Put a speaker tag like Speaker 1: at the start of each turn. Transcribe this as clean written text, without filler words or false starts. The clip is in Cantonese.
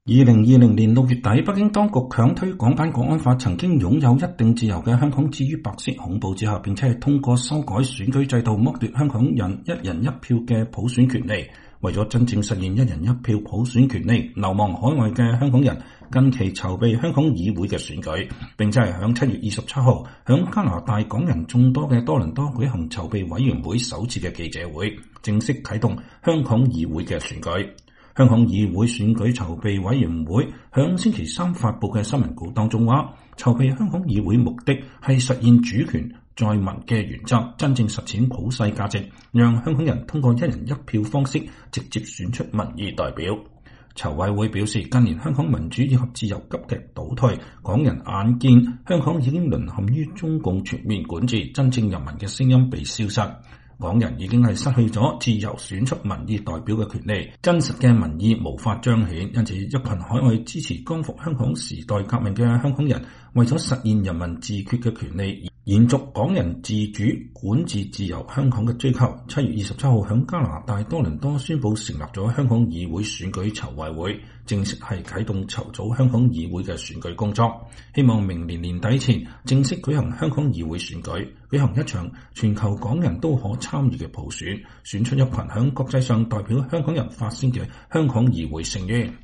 Speaker 1: 2020年6月底，北京當局強推港版國安法，曾經擁有一定自由嘅香港置於白色恐怖之下，並且係通過修改選舉制度，剝奪香港人一人一票嘅普選權利。為咗真正實現一人一票普選權利，流亡海外嘅香港人近期籌備香港議會嘅選舉，並且係響7月27號響加拿大港人眾多嘅多倫多舉行籌備委員會首次嘅記者會，正式啟動香港議會嘅選舉。香港議會選舉籌備委員會響星期三發佈嘅新聞稿當中話，籌備香港議會目的係實現主權在民嘅原則，真正實踐普世價值，讓香港人通過一人一票方式直接選出民意代表。籌委會表示，近年香港民主以及自由急劇倒退，港人眼見香港已經淪陷於中共全面管治，真正人民嘅聲音被消失。港人已經係失去咗自由選出民意代表嘅權利，真實嘅民意無法彰顯，因此一群海外支持光復香港時代革命嘅香港人，為咗實現人民自決嘅權利，延續港人自主管治自由香港嘅追求。7月27號響加拿大多倫多宣布成立咗香港議會選舉籌委會，正式係啟動籌組香港議會嘅選舉工作，希望明年年底前正式舉行香港議會選舉，舉行一場全球港人都可參與嘅普選，選出一群響國際上代表香港人發聲嘅香港議會成員。